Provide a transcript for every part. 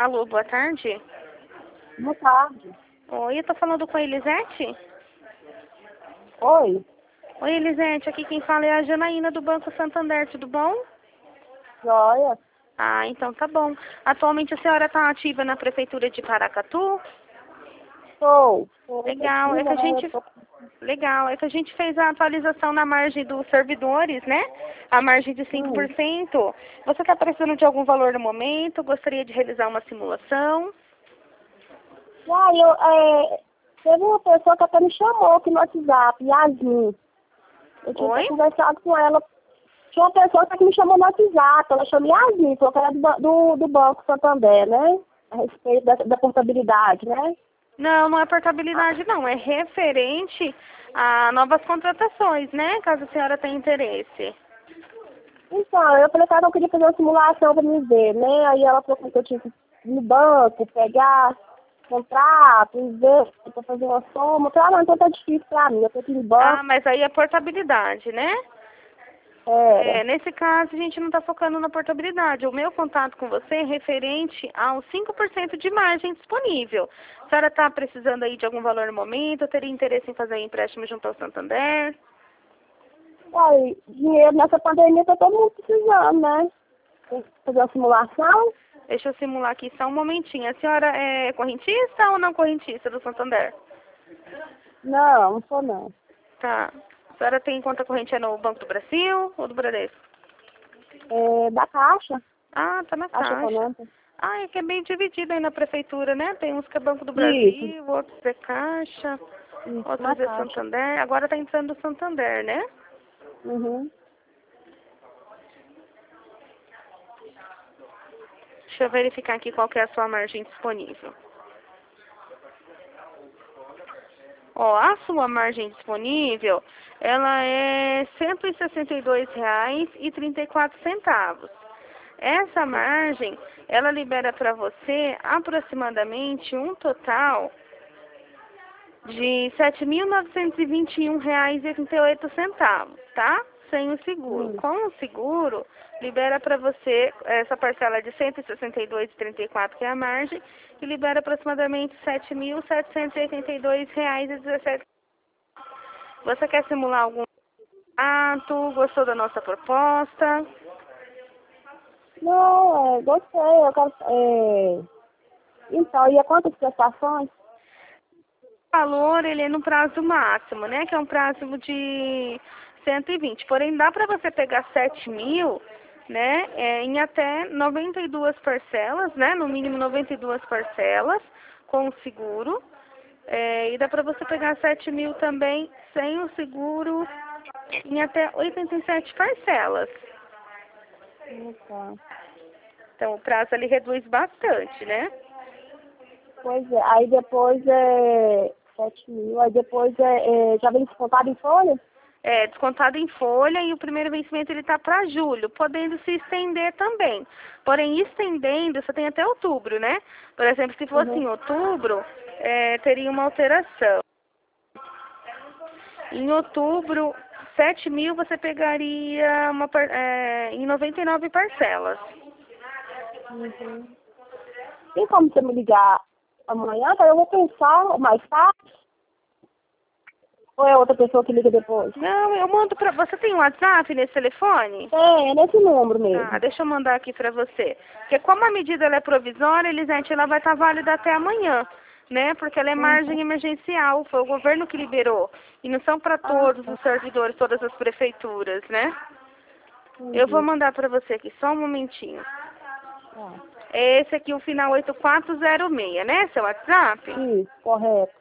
Alô, boa tarde. Boa tarde. Oi, eu tô falando com a Elisete? Oi, Oi, Elisete, aqui quem fala é a Janaína do Banco Santander, tudo bom? joia. Ah, então tá bom. Atualmente a senhora está ativa na Prefeitura de Paracatu? Sou. Legal, é que a gente... Legal, é que a gente fez a atualização na margem dos servidores, né? A margem de 5%. Você está precisando de algum valor no momento? Gostaria de realizar uma simulação? Teve uma pessoa que até me chamou aqui no WhatsApp, Yasmin. Eu tinha Oi? até conversado com ela. Tinha uma pessoa que me chamou no WhatsApp, ela chama Yasmin, falou que era do Banco Santander, né? A respeito da portabilidade, né? Não, não é portabilidade não, é referente a novas contratações, né? Caso a senhora tenha interesse. Então, eu falei que eu queria fazer uma simulação para me ver, né? Aí ela falou que eu tinha que ir no banco, pegar contrato, e ver, para fazer uma soma. Eu falei, não, então tá difícil para mim, eu tenho que ir no Ah, banco. mas aí é portabilidade, né? Era. Nesse caso, a gente não está focando na portabilidade. O meu contato com você é referente aos 5% de margem disponível. A senhora está precisando aí de algum valor no momento? Teria interesse em fazer empréstimo junto ao Santander? Aí, dinheiro nessa pandemia tá todo mundo precisando, né? Tem que fazer uma simulação. Deixa eu simular aqui só um momentinho. A senhora é correntista ou não correntista do Santander? Não, não sou não. Tá. A senhora tem conta corrente no Banco do Brasil ou do Bradesco? Da Caixa. Ah, tá na Caixa Caixa. Econômica. Ah, é que é bem dividido aí na prefeitura, né? Tem uns que é Banco do Isso, Brasil, outros é Caixa, isso, na outros é Caixa. Santander. Agora tá entrando o Santander, né? Uhum. Deixa eu verificar aqui qual que é a sua margem disponível. Ó, a sua margem disponível, ela é R$ 162,34. Essa margem, ela libera para você aproximadamente um total de R$ 7.921,38, tá? Sem o seguro. Uhum. Com o seguro, libera para você essa parcela de R$ 162,34, que é a margem, e libera aproximadamente R$ 7.782,17. Você quer simular algum ato? Gostou da nossa proposta? Não, gostei. Eu quero, Então, e a quantas prestações? O valor, ele é no prazo máximo, né? Que é um prazo de 120. Porém, dá para você pegar 7.000, né? Em até 92 parcelas, né? No mínimo 92 parcelas, com o seguro. E dá para você pegar 7.000 também, sem o seguro, em até 87 parcelas. Tá. Então, o prazo, ele reduz bastante, né? Pois é, aí depois 7.000, aí depois já vem descontado em folha? Descontado em folha e o primeiro vencimento ele está para julho, podendo se estender também. Porém, estendendo, você tem até outubro, né? Por exemplo, se fosse Uhum. em outubro, teria uma alteração. Em outubro, 7.000 você pegaria em 99 parcelas. Uhum. Tem como você me ligar amanhã? Daí eu vou pensar mais tarde. Ou é outra pessoa que liga depois? Não, eu mando para... Você tem um WhatsApp nesse telefone? É nesse número Tá, mesmo. deixa eu mandar aqui para você. Porque como a medida ela é provisória, Elisete, ela vai estar válida até amanhã, né? Porque ela é Uhum. margem emergencial, foi o governo que liberou. E não são para Ah, todos tá. os servidores, todas as prefeituras, né? Eu vou Uhum. mandar para você aqui, só um momentinho. Tá. É esse aqui, o final 8406, né? Seu WhatsApp? Isso, correto.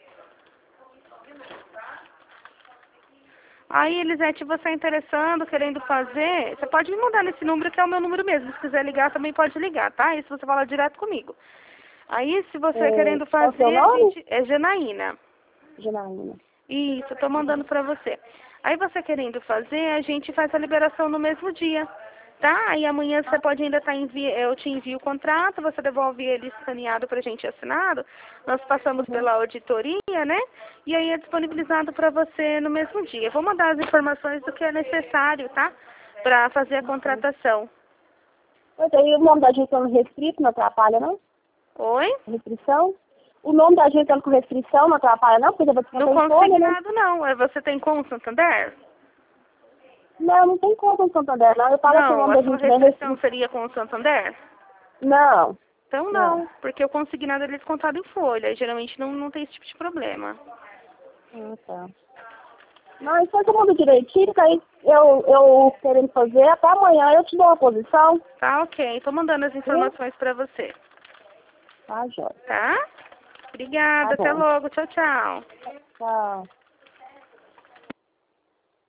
Aí, Elisete, você é interessando, querendo fazer, você pode me mandar nesse número que é o meu número mesmo. Se quiser ligar, também pode ligar, tá? Isso você fala direto comigo. Aí, se você querendo Qual é o seu fazer, a nome? gente... É Janaína. Janaína. Isso, eu tô mandando pra você. Aí, você querendo fazer, a gente faz a liberação no mesmo dia, tá? Aí, amanhã você pode ainda estar eu te envio o contrato, você devolve ele escaneado pra gente assinado. Nós passamos Uhum. pela auditoria, né? E aí é disponibilizado pra você no mesmo dia. Eu vou mandar as informações do que é necessário, tá? Pra fazer a contratação. Pois aí o nome da gente é restrito, não atrapalha, não? Oi? Restrição? O nome da gente tá com restrição, não atrapalha não? Porque você No tem folha, né? consignado não. Você tem como Santander? Não tem conta no Santander, não. Eu falo que o Não, nome a da sua gente não é restrição restrição. seria com o Santander? Não, Então não. não, porque o consignado ele é descontado em folha. E geralmente não tem esse tipo de problema. Tá. Mas faz o mundo direitinho, que aí eu querendo fazer, até amanhã eu te dou uma posição. Tá, ok. Tô mandando as informações pra você. Tá, jóia. Tá? Obrigada. Tá Até bom. logo. Tchau, tchau. Tchau.